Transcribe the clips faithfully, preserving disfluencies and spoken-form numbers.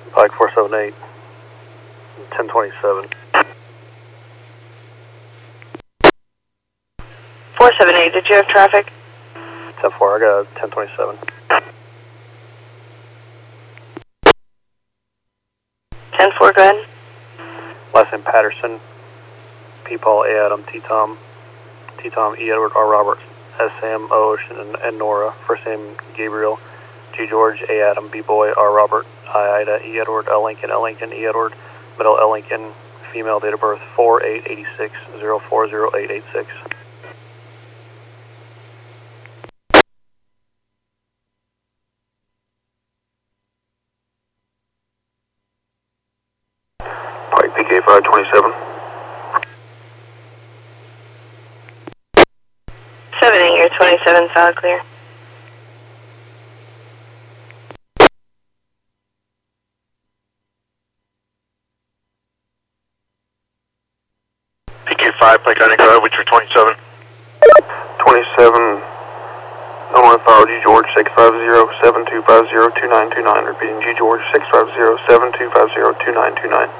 Pike four seven eight, ten twenty-seven. four seven eight, did you have traffic? ten four, I got ten twenty-seven. ten four, go ahead. Last name Patterson, P Paul, A Adam, T Tom, T Tom, E Edward, R Robert, S Sam, O Ocean, and, and Nora. First name Gabriel, G George, A Adam, B Boy, R Robert, I Ida, E Edward, L Lincoln, L Lincoln, E Edward, middle L Lincoln, female, date of birth four eight eighty-six, zero four zero eight eight six. Pike P K five twenty-seven. seven eight, you're twenty-seven, solid clear. P K five, Pike County, go ahead with your twenty-seven. twenty-seven, Illinois File G George six five zero, seven two five zero, two nine two nine. Repeating G George six five zero, seven two five zero, two nine two nine.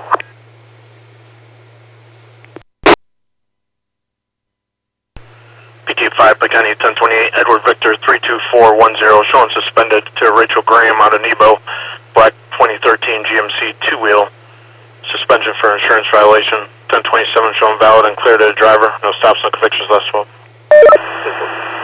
P K five, Pike County, ten twenty-eight, Edward Victor three two four one zero, showing suspended to Rachel Graham out of Nebo, black twenty thirteen G M C two-wheel. Suspension for insurance violation. ten twenty-seven showing valid and clear to the driver. No stops, no convictions, last twelve.